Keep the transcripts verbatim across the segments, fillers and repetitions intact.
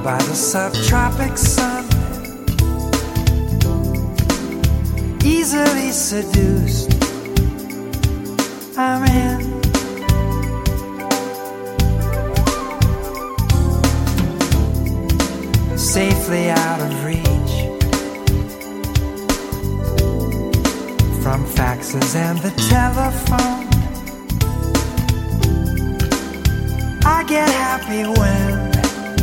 by the subtropic sun, easily seduced, I'm in. Safely out of reach from faxes and the telephone, I get happy when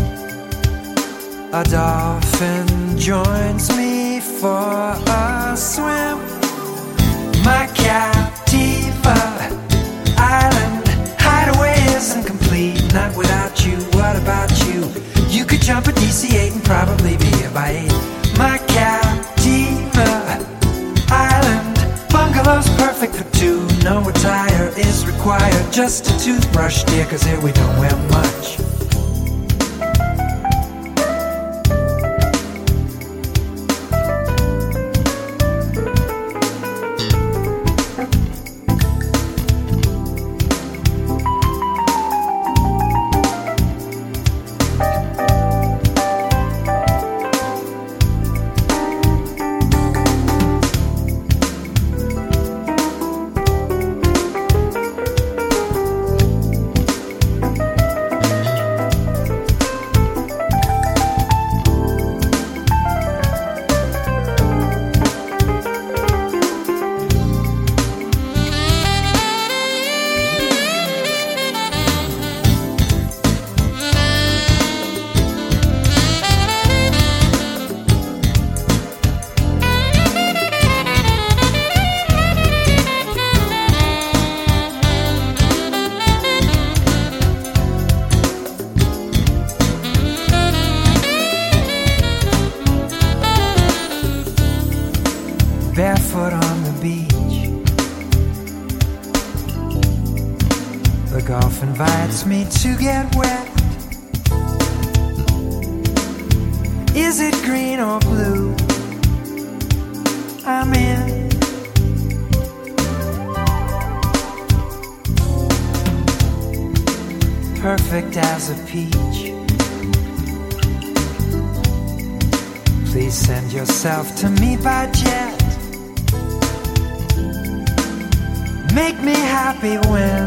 a dolphin joins me for a swim. My Captiva Island hideaway isn't complete, not without you. What about you? You could jump a D C eight and probably be here by eight. My Captiva Island bungalow's perfect for two. No attire is required, just a toothbrush, dear, 'cause here we don't wear much. Barefoot on the beach, the Gulf invites me to get wet. Is it green or blue? I'm in. Perfect as a peach. Please send yourself to me by jet. Make me happy when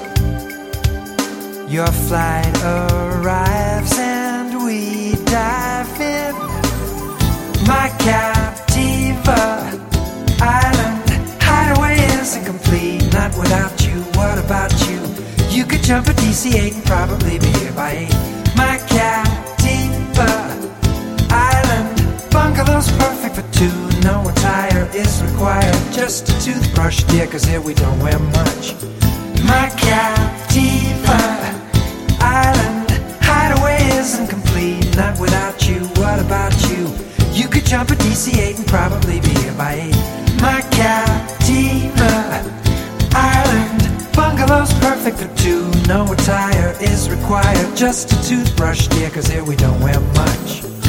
your flight arrives and we dive in. My Captiva Island hideaway isn't complete, not without you. What about you? You could jump a D C eight and probably be here by eight. My Captiva Island bungalow's perfect for two. No attire is required, just a toothbrush, dear, 'cause here we don't wear much. My Captiva Island hideaway isn't complete, not without you. What about you? You could jump a D C eight and probably be here by eight. My Captiva Island bungalow's perfect for two. No attire is required, just a toothbrush, dear, 'cause here we don't wear much.